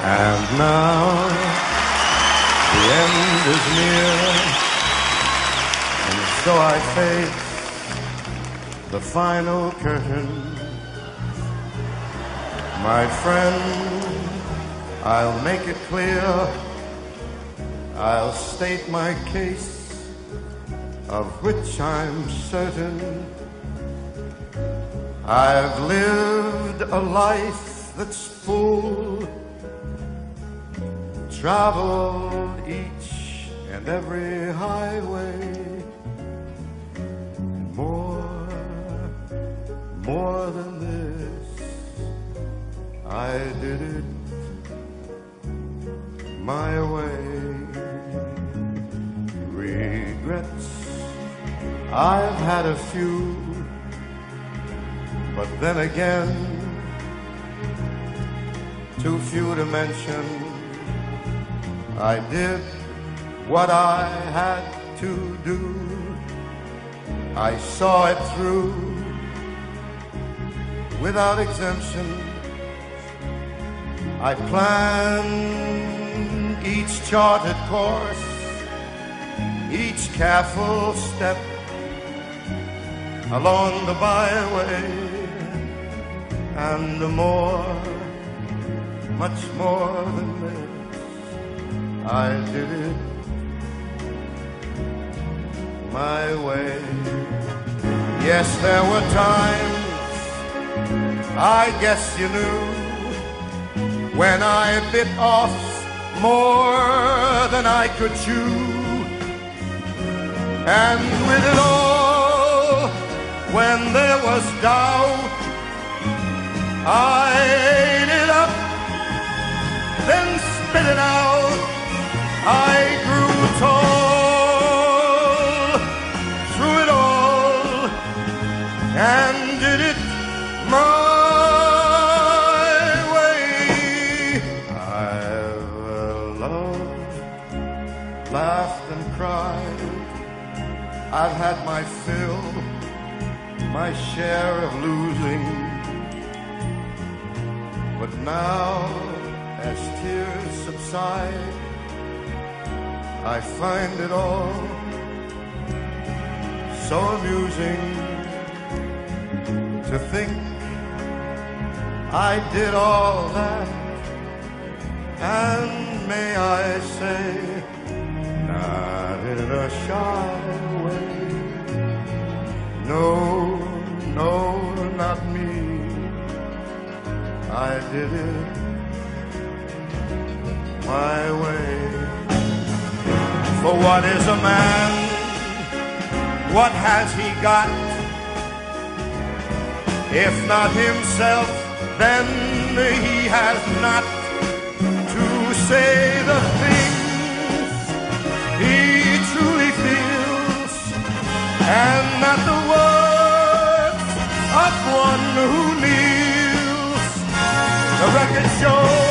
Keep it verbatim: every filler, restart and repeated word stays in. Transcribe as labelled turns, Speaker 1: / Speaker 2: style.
Speaker 1: And now the end is near, and so I face the final curtain. My friend, I'll make it clear, I'll state my case, of which I'm certain. I've lived a life that's full, traveled each and every highway, and more, more than this, I did it my way. Regrets, I've had a few, but then again, too few to mention. I did what I had to do. I saw it through without exemption. I planned each charted course, each careful step along the byway, and more, much more than this, I did it my way. Yes, there were times, I guess you knew, when I bit off more than I could chew. And with it all, when there was doubt, I ate it up, then spit it out. I grew tall through it all and did it my way. I've loved, laughed and cried. I've had my fill, my share of losing. But now, as tears subside, I find it all so amusing to think I did all that, and may I say, not in a shy way. No, no, not me. I did it my way. For what is a man? What has he got? If not himself, then he has not to say the things he truly feels, and not the words of one who kneels. The record shows